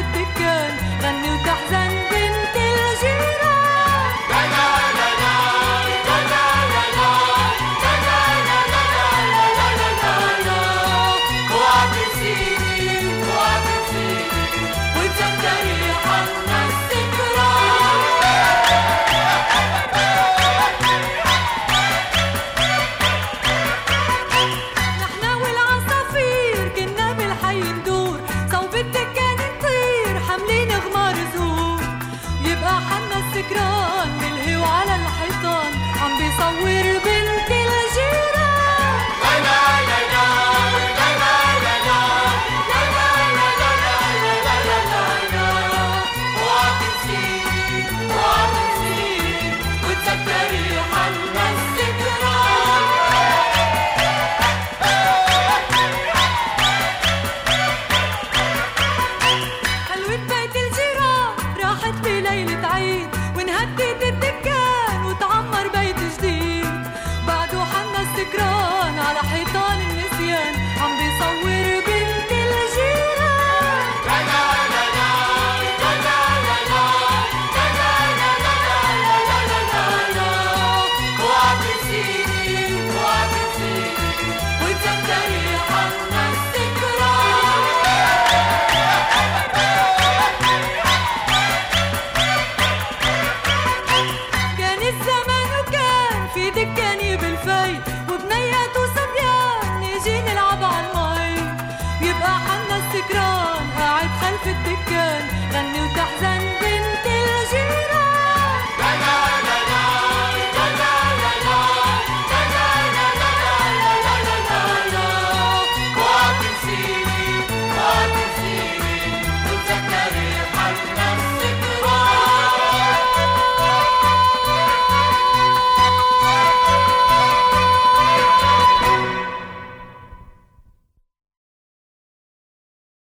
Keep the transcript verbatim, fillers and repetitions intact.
الدكان، غني وتحزن بنت الجيران. لا لا لا لا لا لا لا لا لا لا لا لا لا. اوعى تنسيني اوعى تنسيني وتذكري حنا الذكرى. نحنا والعصافير كنا بالحي ندور، صوب الدكان نطير حاملين غمار زهور. يبقى حنا السكران بالهوا على الحيطان عم بيصور بنت الجيران. لا لا لا لا لا لا لا لا لا لا لا لا لا لا. اوعى تنسيني اوعى تنسيني وتذكري حنا الذكرى. حلوة بيت الجيران راحت بليلة عيد، وانهدت الدكان وتعمر بيت جديد. بعده حنا السكران على حيطان النسيان عم بيصور بنت الجيران. لا لا لا لا لا لا لا لا لا لا لا لا لا. اوعى تنسيني اوعى تنسيني وتذكري حنا الذكرى. كان الزمان وكان في دكاني بالفي، وبنيات وصبيان نيجي نلعب عالمي. يبقى حنا السكران قاعد خلف الدكان، غني وتحزن